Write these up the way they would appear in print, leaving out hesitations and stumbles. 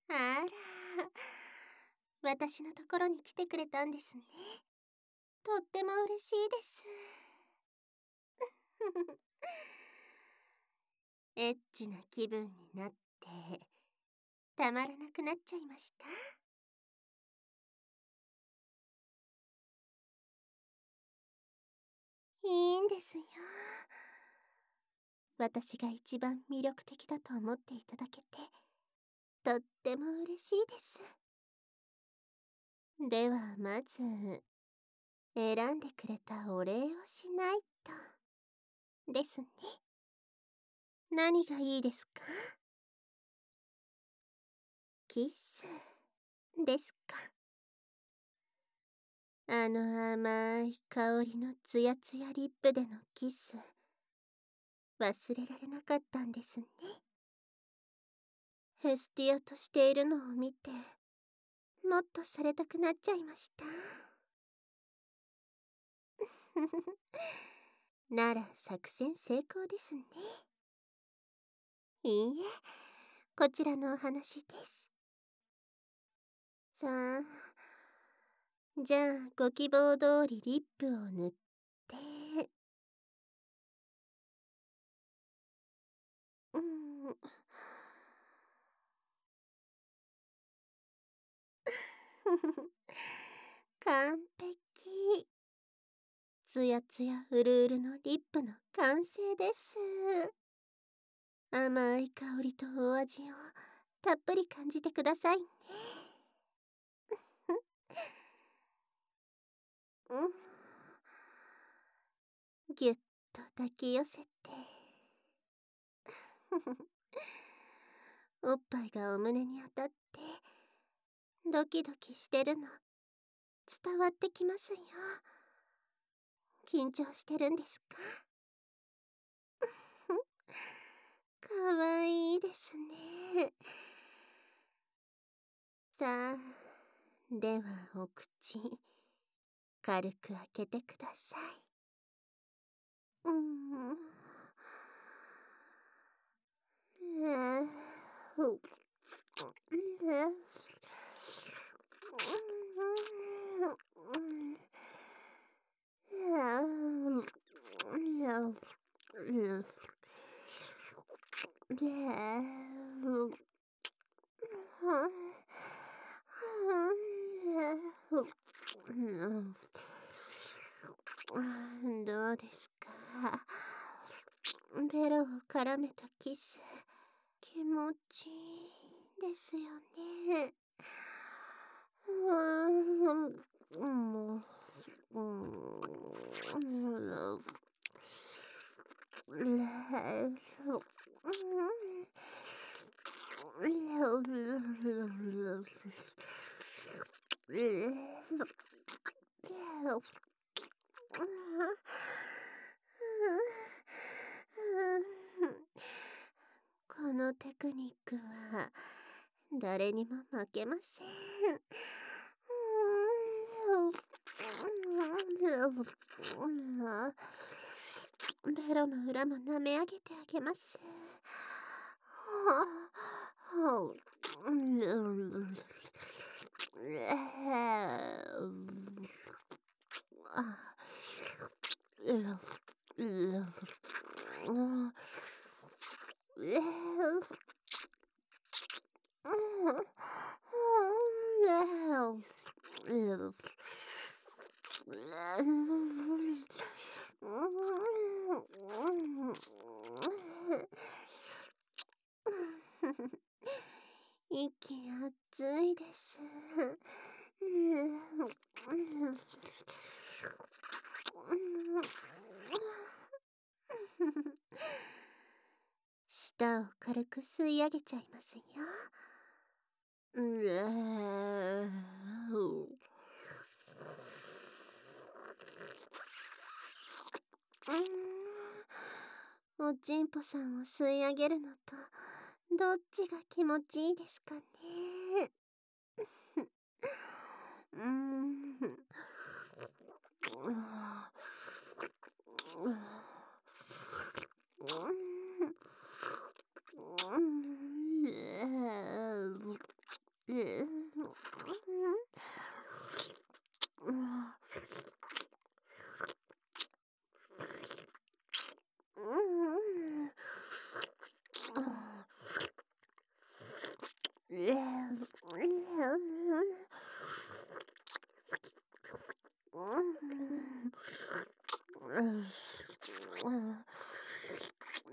あら、私のところに来てくれたんですね。とっても嬉しいです。エッチな気分になって、たまらなくなっちゃいました。いいんですよ。私が一番魅力的だと思っていただけて、とっても嬉しいです。ではまず、選んでくれたお礼をしないと。ですね。何がいいですか？キスですか？あの甘い香りのツヤツヤリップでのキス、忘れられなかったんですね。ヘスティアとしているのを見て、もっとされたくなっちゃいました。なら作戦成功ですね。いいえ、こちらのお話です。さあ、じゃあご希望通りリップを塗って、うん。完璧。つやつやうるうるのリップの完成です。甘い香りとお味をたっぷり感じてくださいね。うん、ぎゅっと抱き寄せておっぱいがお胸に当たってドキドキしてるの伝わってきますよ。緊張してるんですか？かわいいですね。さあ、ではお口軽く開けてください。うん。どうですか？ベロを絡めたキス、気持ちいいですよね。もう、このテクニックは誰にも負けません。ベロの裏も舐め上げてあげます。息熱いです。舌を軽く吸い上げちゃいますよ。おちんぽさんを吸い上げるのとどっちが気持ちいいですかね。うーん。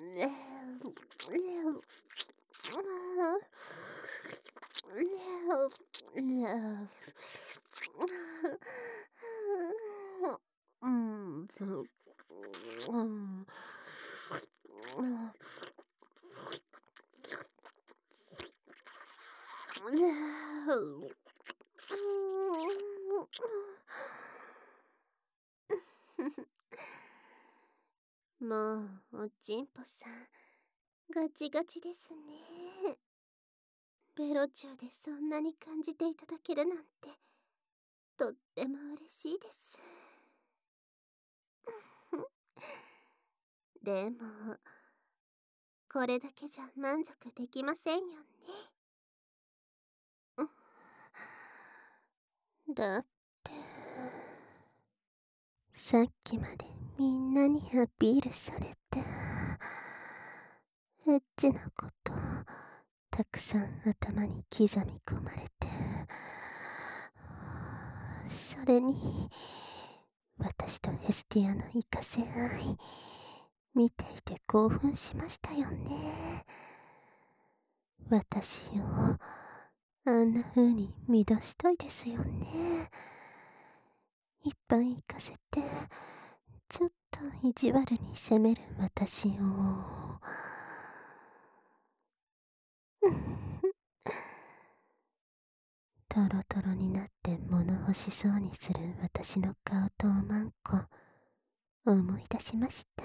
もうおちんぽさんガチガチですね。ベロチューでそんなに感じていただけるなんてとっても嬉しいです。でもこれだけじゃ満足できませんよね。だってさっきまでみんなにアピールされてエッチなことたくさん頭に刻み込まれて、それに私とヘスティアのイカせ愛見ていて興奮しましたよね。私をあんな風に乱したいですよね。いっぱい行かせてちょっと意地悪に責める私をトロトロになって物欲しそうにする私の顔とおまんこ思い出しました。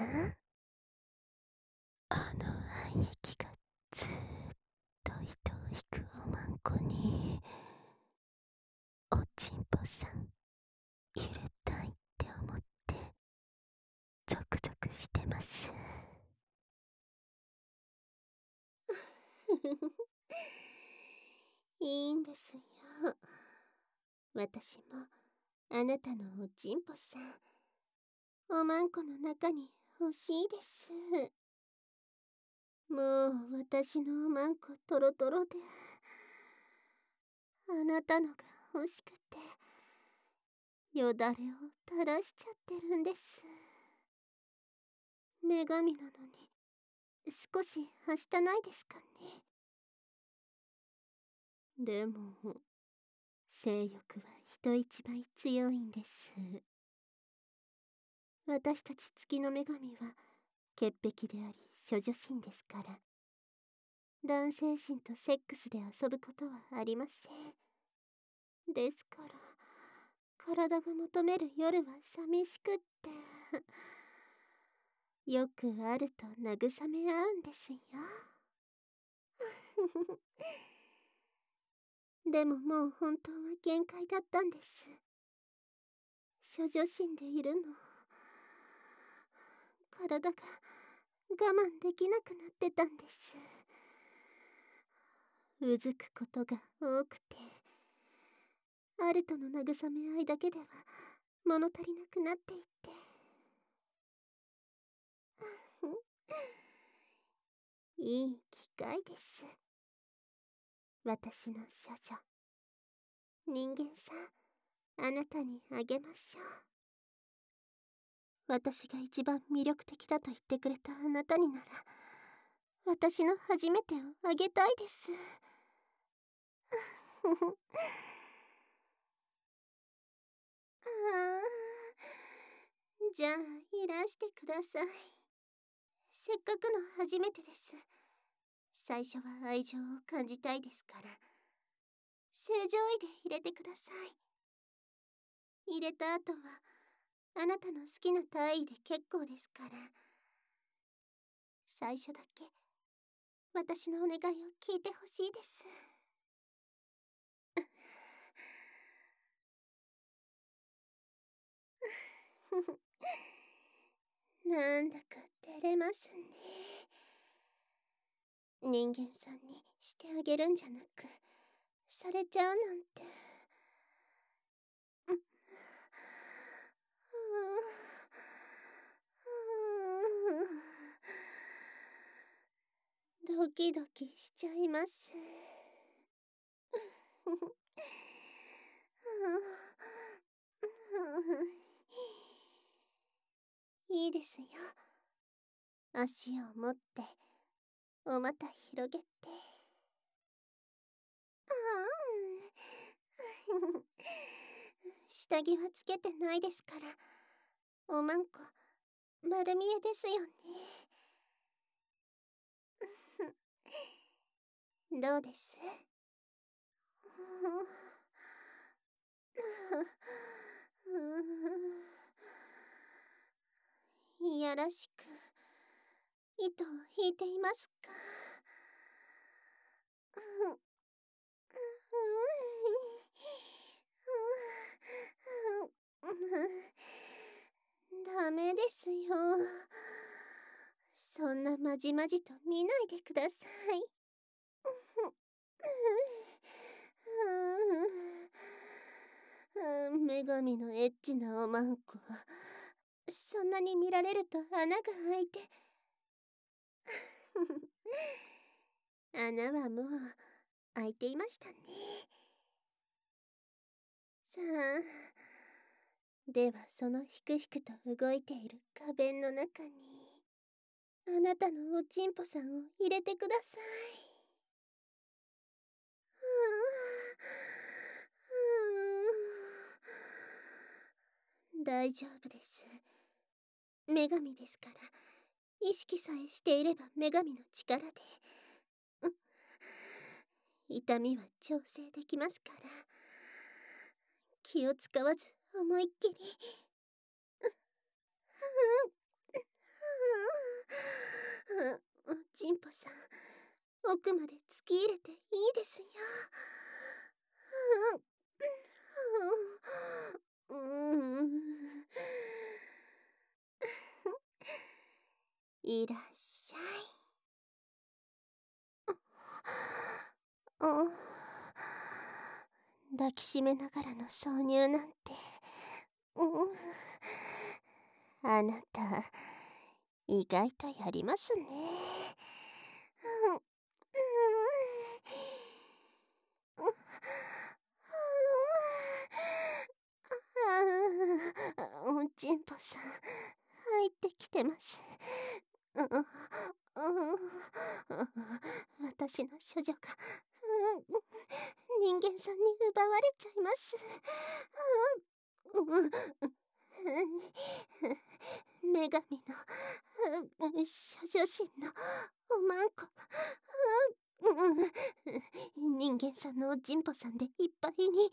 あの愛液がずーっと糸を引くおまんこにおちんぽさん入れたいって思ってゾクゾクしてます。いいんですよ。私もあなたのおちんぽさんおまんこの中に欲しいです。もう私のおまんこトロトロであなたのが欲しくてよだれを垂らしちゃってるんです。女神なのに少しはしたないですかね。でも性欲は人一倍強いんです。私たち月の女神は潔癖であり処女心ですから、男性心とセックスで遊ぶことはありません。ですから体が求める夜は寂しくってよくあると慰め合うんですよ。でももう本当は限界だったんです。処女心でいるの体が我慢できなくなってたんです。うずくことが多くてアルとの慰め合いだけでは物足りなくなっていっていい機会です。私の処女人間さん、あなたにあげましょう。私が一番魅力的だと言ってくれたあなたになら私の初めてをあげたいです。あじゃあいらしてください。せっかくの初めてです。最初は愛情を感じたいですから正常位で入れてください。入れた後はあなたの好きな体位で結構ですから、最初だけ私のお願いを聞いてほしいです。なんだか照れますね。人間さんにしてあげるんじゃなくされちゃうなんて。ドキドキしちゃいます。いいですよ。 足を持ってお股広げて。下着はつけてないですから、おまんこ丸見えですよね。どうです？いやらしく糸を引いていますか？ダメですよ。そんなまじまじと見ないでください。女神のエッチなおまんこ、そんなに見られると穴が開いて穴はもう開いていましたね。さあ、ではそのひくひくと動いている花弁の中にあなたのおちんぽさんを入れてください。大丈夫です。女神ですから、意識さえしていれば女神の力で、痛みは調整できますから、気を使わず思いっきり。おちんぽさん、奥まで突き入れていいですよ。いらっしゃい。抱きしめながらの挿入なんて、あなた意外とやりますね。おちんぽさん入ってきてます。私の処女が人間さんに奪われちゃいます。女神の処女心のおまんこ、人間さんのおちんぽさんでいっぱいに。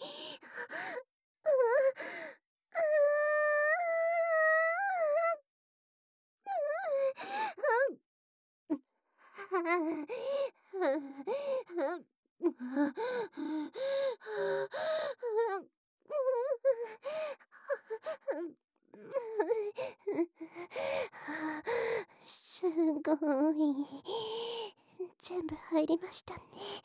すごい。全部入りましたね。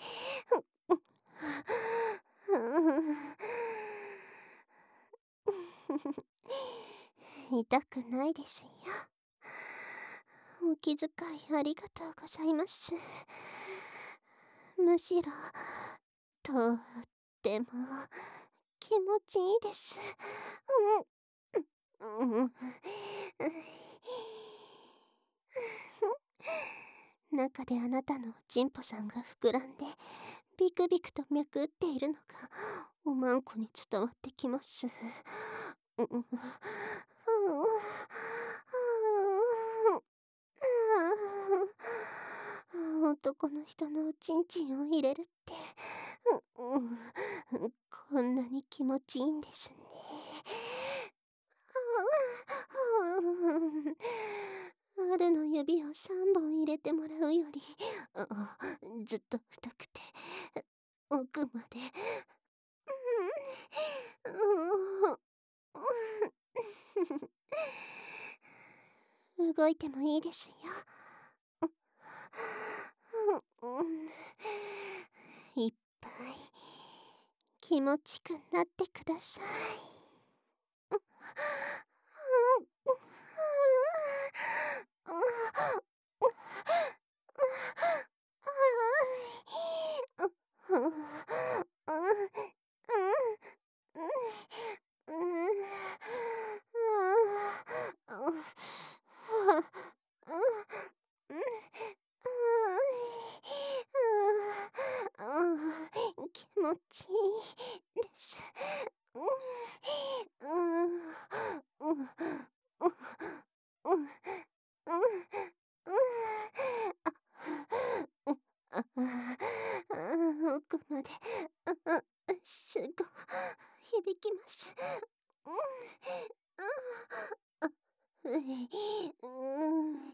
痛くないですよ。お気遣いありがとうございます。むしろとっても気持ちいいです。中であなたのおちんぽさんが膨らんでビクビクと脈打っているのがおまんこに伝わってきます。男の人のおちんちんを入れるって、こんなに気持ちいいんですね。春の指を3本入れてもらうよりずっと太くて奥まで動いてもいいですよ。いっぱい気持ちくなってください。 持ちいいです。うん、うん、うん、うん、うん、うん、奥まで、すご響きます。うん、うん、うん、うん、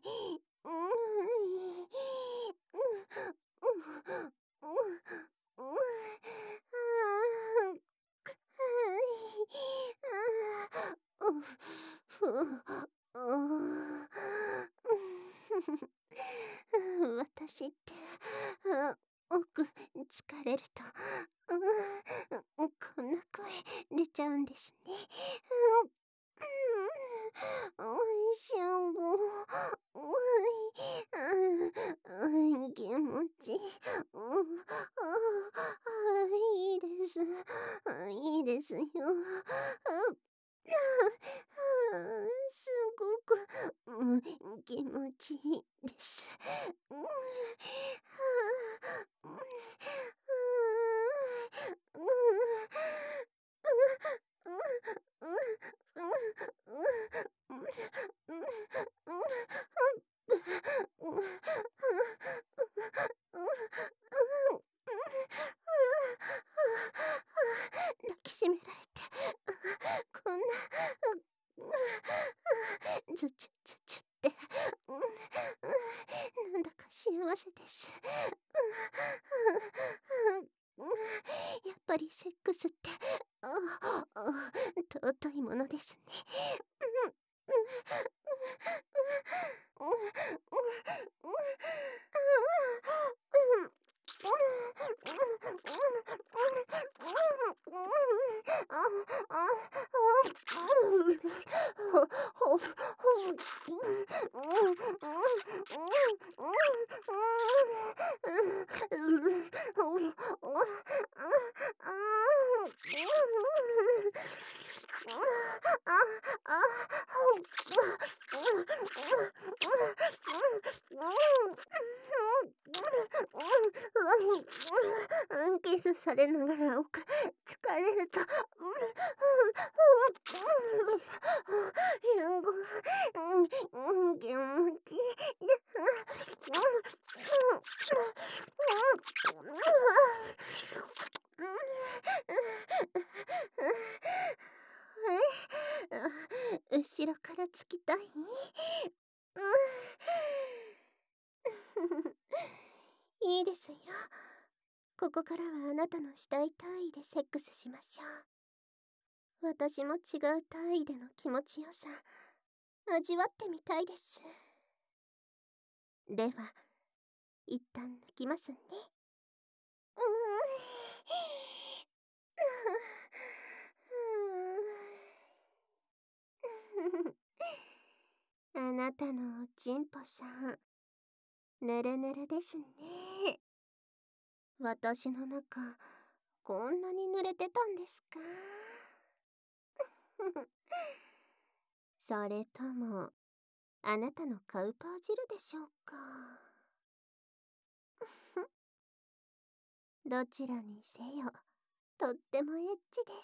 私って、奥疲れると、こんな声出ちゃうんですね。おいしょご、気持ちいい。いいです。いいですよ。すごく、気持ちいいです。抱きしめられて、こんな、ずちゅずちゅって、なんだか幸せです。やっぱりセックスって、尊いものですね。キスされながら奥、疲れると、気持ちいい。後ろからつきたい。いいですよ。ここからはあなたのしたい体位でセックスしましょう。私も違う体位での気持ちよさ、味わってみたいです。では、一旦抜きますね。あなたのおちんぽさん、ぬるぬるですね。私の中、こんなに濡れてたんですか？それとも、あなたのカウパー汁でしょうか？どちらにせよ、とってもエッチです。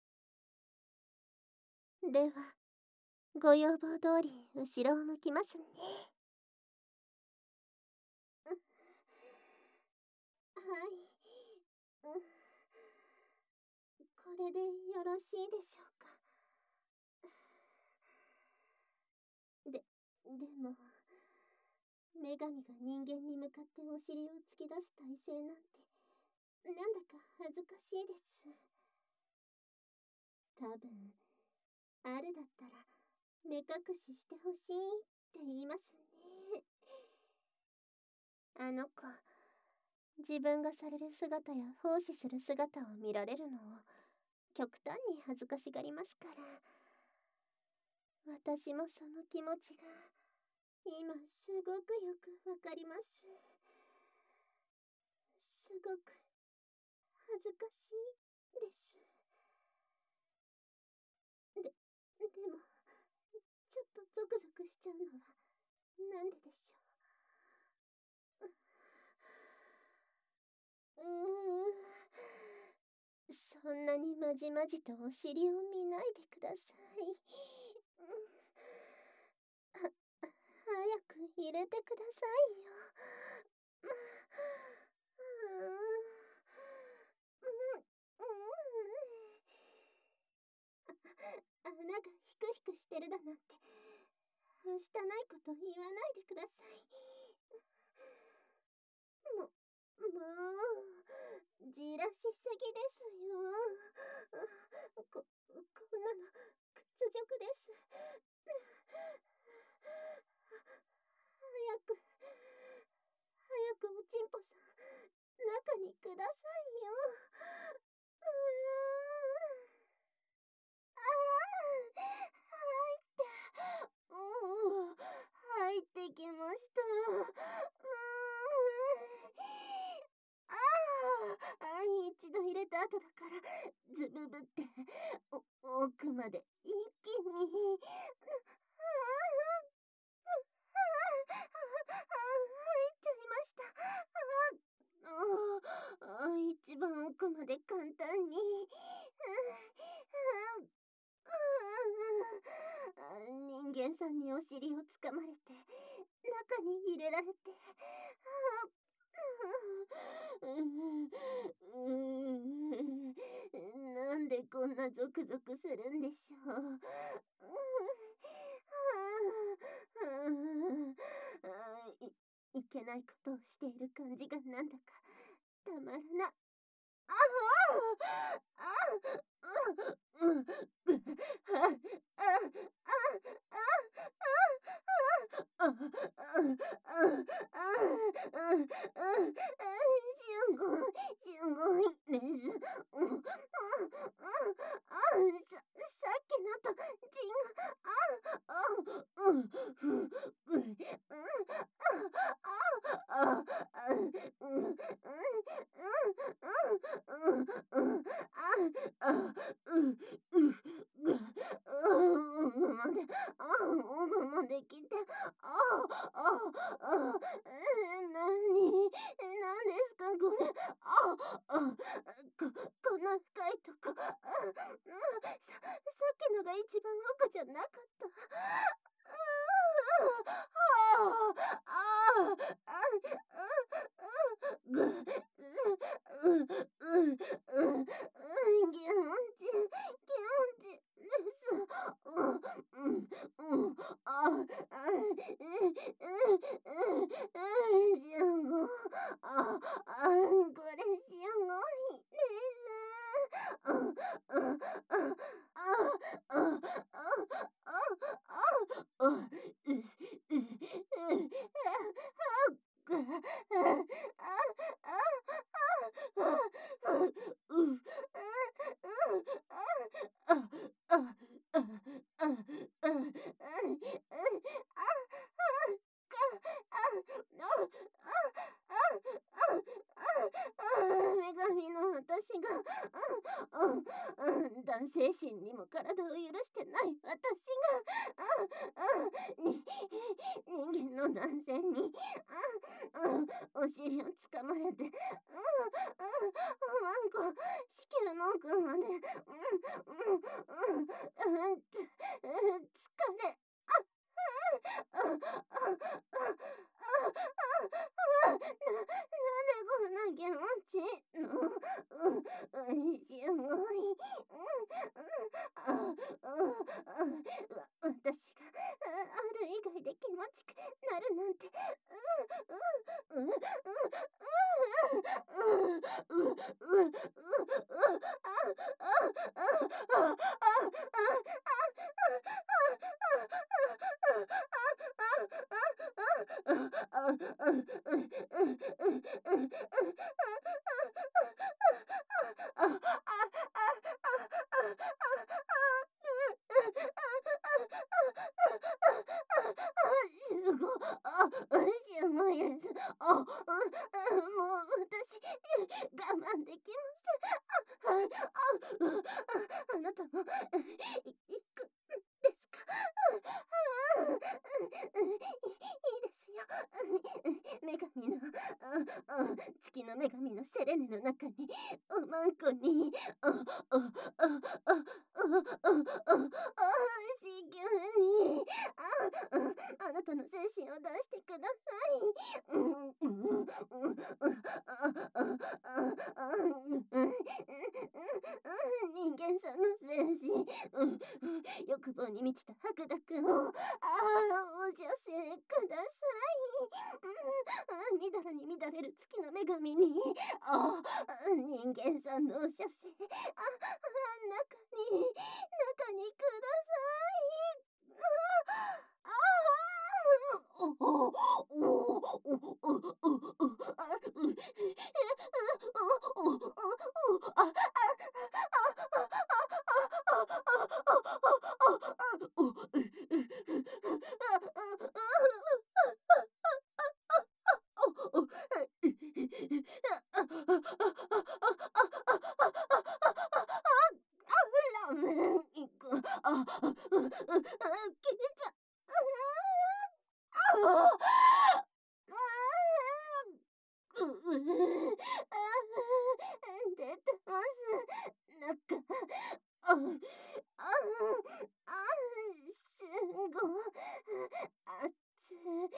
では、ご要望通り後ろを向きますね。はい。これでよろしいでしょうか。でも、女神が人間に向かってお尻を突き出す体勢なんて、なんだか恥ずかしいです。多分、あるだったら、目隠ししてほしいって言いますね。あの子、自分がされる姿や奉仕する姿を見られるのを極端に恥ずかしがりますから。私もその気持ちが今すごくよくわかります。すごく恥ずかしいです。でも、ちょっとゾクゾクしちゃうのはなんででしょう。うーん。 こんなにまじまじとお尻を見ないでください。早く入れてくださいよ。穴がヒクヒクしてるだなんて、はしたないこと言わないでください。もう、じらしすぎですよ。こんなの、屈辱です。早くおちんぽさん、中にくださいよ。入ってきました。一度入れた後だから、ズブブって、奥まで一気に。入っちゃいました。一番奥まで簡単に。人間さんにお尻をつかまれて、中に入れられて、なんでこんなゾクゾクするんでしょう。いけないことをしている感じがなんだかたまらな。すごいです。さっきのと違奥まで来て、何ですかこれ。こんな深いとこ。さっきのが一番奥じゃなかった。女神の私が、男性心にも体を許してない私が、人間の男性に、お尻をつかまれて、ワンコ、子宮の奥まで、疲れ、なんでこんな気持ちの、すごい、私がある以外で気持ちくなるなんて、すごいです。もう私、我慢できません。あなたも、行くですか。いいですよ。女神の、付月の女神のセレネの中におまんこにおおおおおおお子宮にあなたの精神を出してください。人間さんの精神、欲望に満ちた白濁をお女性ください。みだらに乱れる月の女神に人間さんの射精中にください。ラーメン行く。切れちゃ出てます。なんか、あ、あ、すごい、熱い。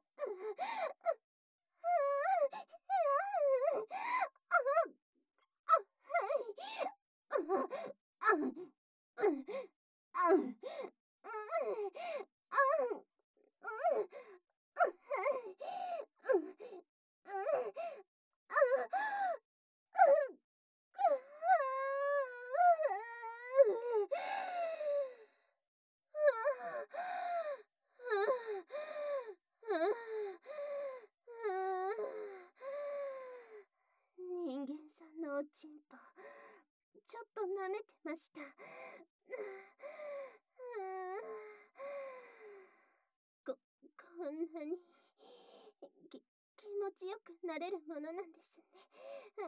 人間さんのおちんぽちょっと舐めてました。こんなに気持ちよくなれるものなんですね。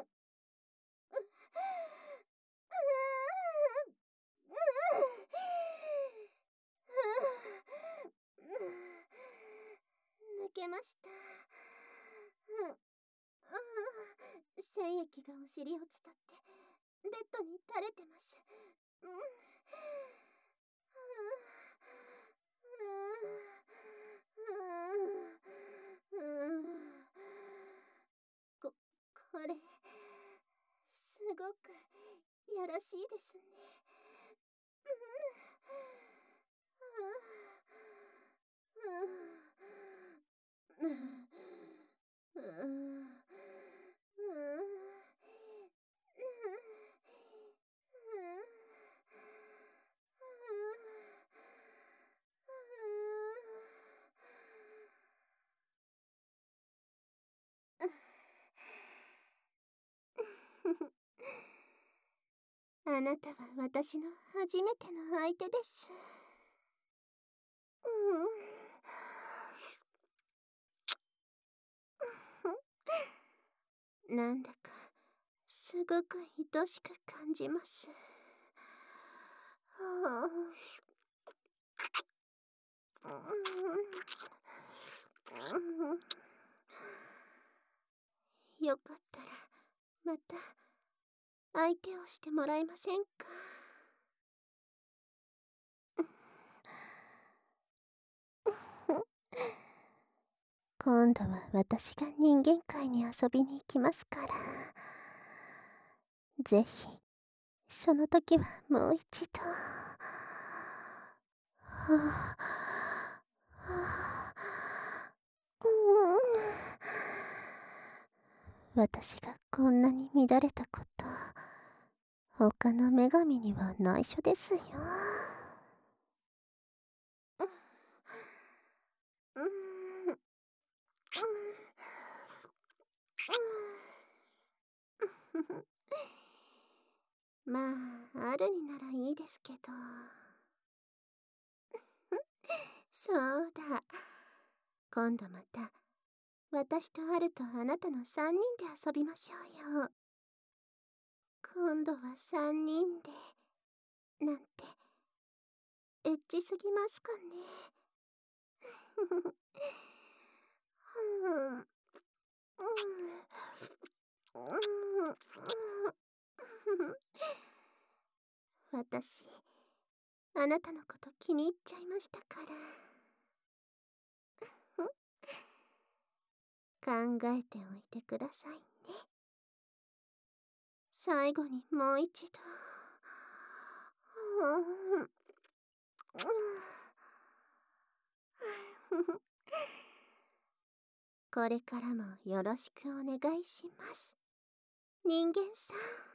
抜けました。精液がお尻を伝ってベッドに垂れてます。これすごくやらしいですね。あなたは私の初めての相手です。なんだかすごく愛しく感じます。よかったらまた相手をしてもらえませんか？今度は私が人間界に遊びに行きますから、ぜひその時はもう一度。私がこんなに乱れたこと、他の女神には内緒ですよ。まあ、あるにならいいですけど。そうだ。今度また、私とアルとあなたの3人で遊びましょうよ。今度は3人で、なんて、エッチすぎますかね。 私、あなたのこと気に入っちゃいましたから。考えておいてくださいね。最後にもう一度。これからもよろしくお願いします。人間さん。